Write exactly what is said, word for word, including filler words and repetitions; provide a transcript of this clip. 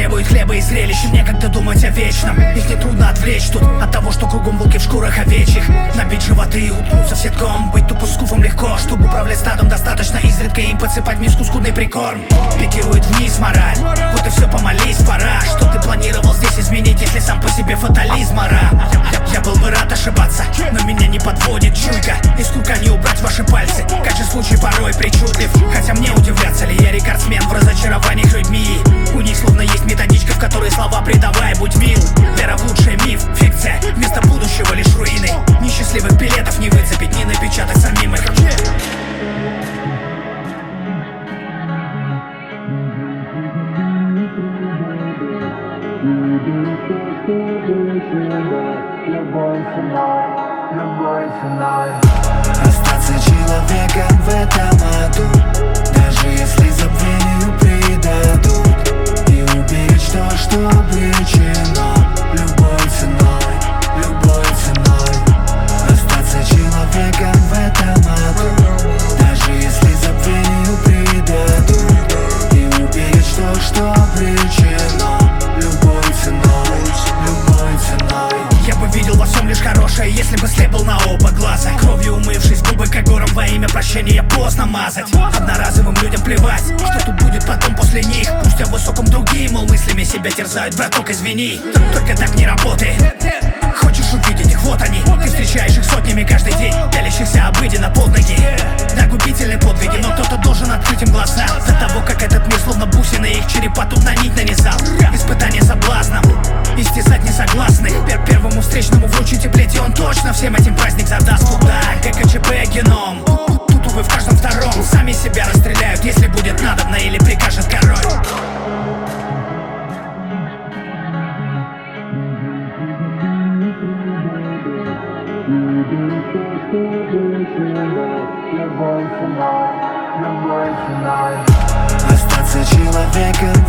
требует хлеба и зрелищ, и некогда думать о вечном. Их нетрудно отвлечь тут от того, что кругом волки в шкурах овечьих. Набить животы и уткнуться в сетком. Быть тупо скуфом легко, чтобы управлять стадом, достаточно изредка им подсыпать в миску скудный прикорм. Пикирует вниз мораль, вот и все, помолись, пора. Что ты планировал здесь изменить, если сам по себе фатализм ора? Я, я был бы рад ошибаться, но меня не подводит чуйка. Из курка не убрать ваши пальцы, как же случай порой причудлив. Хотя мне удивляться ли, я рекордсмен в разочарованиях людьми. У них словно есть методичка, в которой слова придавай, будь мил. Вера в лучший миф, фикция, вместо будущего лишь руины. Несчастливых билетов не выцепить, не напечатать самим их. Остаться человеком в этом аду, даже если забвению предадут, и уберечь то, что обречено, любой ценой, любой ценой. Остаться человеком в этом аду, даже если забвению предадут, и уберечь то, что обречено, любой ценой, любой ценой. Я бы видел во всем лишь хорошее, если бы слеп был на оба глаза. Кровью умывшись, губы как гором во имя прощения поздно мазать. Одноразовым людям плевать, что тут будет потом после них. Пусть о высоком другие, мол, мыслями себя терзают, браток, извини. Только так не работает. Хочешь увидеть их, вот они. Ты встречаешь их сотнями каждый день, пялящихся обыденно под ноги. Да, губительные подвиги, но кто-то должен открыть им глаза. До того, как этот мир словно бусины их черепа тут на нить нанизал. Испытание соблазном, истязать несогласных. Пер Первому встречному вручите плеть, и он точно всем этим праздник задаст. Куда? ГКЧП геном. Тут, увы, в каждом втором. Сами себя расстреляют, если будет надобно или прикажет король. Остаться человеком